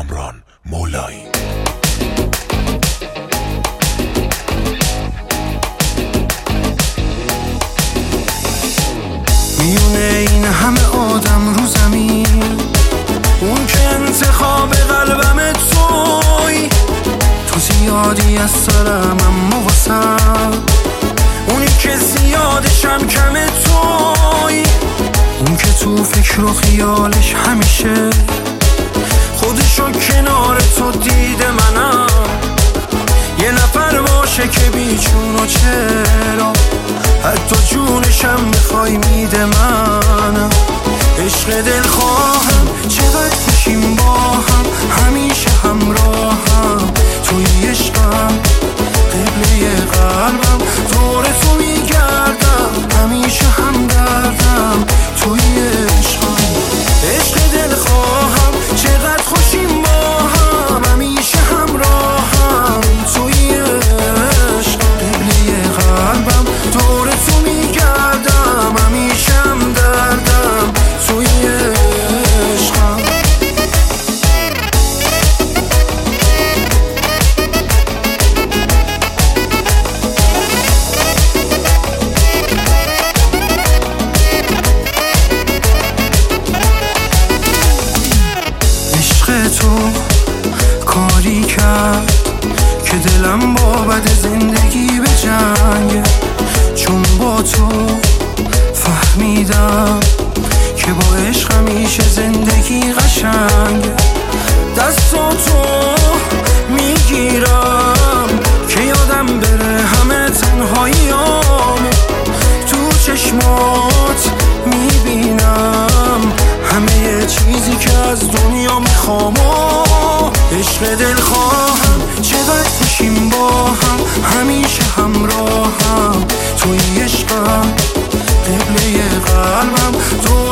کامران مولایی. میونه این همه آدم رو زمین، اون که انتخاب قلبم توی، تو زیادی از سرم اما واسم، اونی که زیادشم کم توی، اون که تو فکر و خیالش همیشه خودشو کنار تو دیده منم، یه نفر باشه که بیچون و چرا حتی جونشم میخوای میده منم. عشق دلخواهم چقدر خوشیم با هم، همیشه همراهم توی عشقم، قبله قلبم دور تو میگردم، همیشه همدردم توی عشقم. عشق دلخواهم چقدر خوشیم با هم، همیشه همراهم توی عشقم، قبله قلبم دور تو میگردم، همیشه همدردم توی عشقم. عشق تو کاری کرد که دلم با بد زندگی به جنگه، چون با تو فهمیدم که با عشق همیشه زندگی قشنگه. دستاتو میگیرم که یادم بره همه تنهاییامو، تو چشمات میبینم همه چیزی که از دنیا میخوام. عشق دلخواهم چقدر خوشیم با هم، همیشه همراهم توی عشقم، قبله قلبم تو